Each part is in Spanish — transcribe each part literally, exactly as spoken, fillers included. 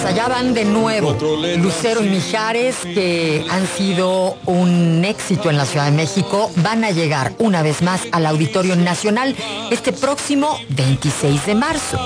allá van de nuevo. Lucero y Mijares, que han sido un éxito en la Ciudad de México, van a llegar una vez más al Auditorio Nacional este próximo veintiséis de marzo.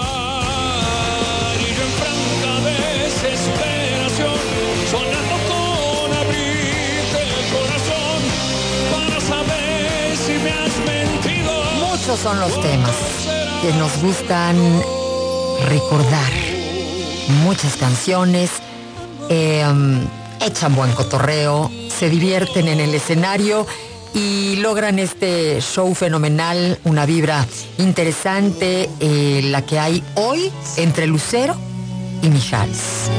Muchos son los temas que nos gustan recordar. Muchas canciones, eh, echan buen cotorreo, se divierten en el escenario y logran este show fenomenal, una vibra interesante, eh, la que hay hoy entre Lucero y Mijares.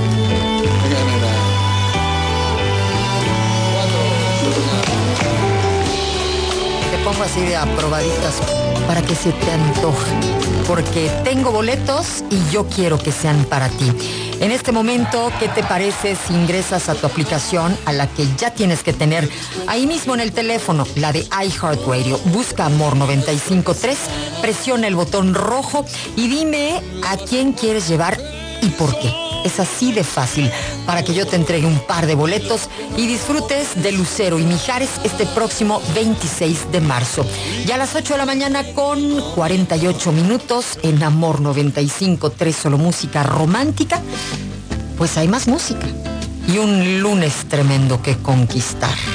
Te pongo así de aprobaditas para que se te antoje, porque tengo boletos y yo quiero que sean para ti. En este momento, ¿qué te parece si ingresas a tu aplicación, a la que ya tienes que tener ahí mismo en el teléfono, la de iHeartRadio? Busca Amor noventa y cinco punto tres, presiona el botón rojo y dime a quién quieres llevar y por qué. Es así de fácil, para que yo te entregue un par de boletos y disfrutes de Lucero y Mijares este próximo veintiséis de marzo. Ya a las ocho de la mañana con cuarenta y ocho minutos en Amor noventa y cinco punto tres, solo música romántica. Pues hay más música y un lunes tremendo que conquistar.